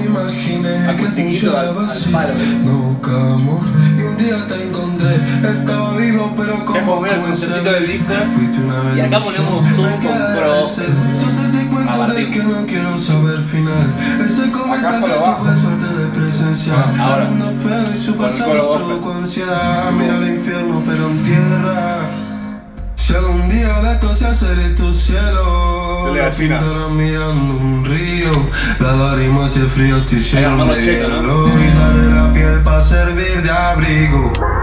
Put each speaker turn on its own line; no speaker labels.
imaginé que funcionaba así. No buscaba amor y un día te encontré. Estaba vivo pero como comencé. Fuiste una vez.
Y acá ponemos Zoom con Pro.
Sos ese cuento del que no quiero saber final. Ese comentario que tuve suerte de presenciar.
Ahora
Mundo feo y su pasado provocó ansiedad. Mira el infierno pero en tierra. Si algún día de esto se hace tu cielo, la pintarán mirando un río. La daremos ese frío, te hicieron de hielo. Y daré la piel para servir de abrigo.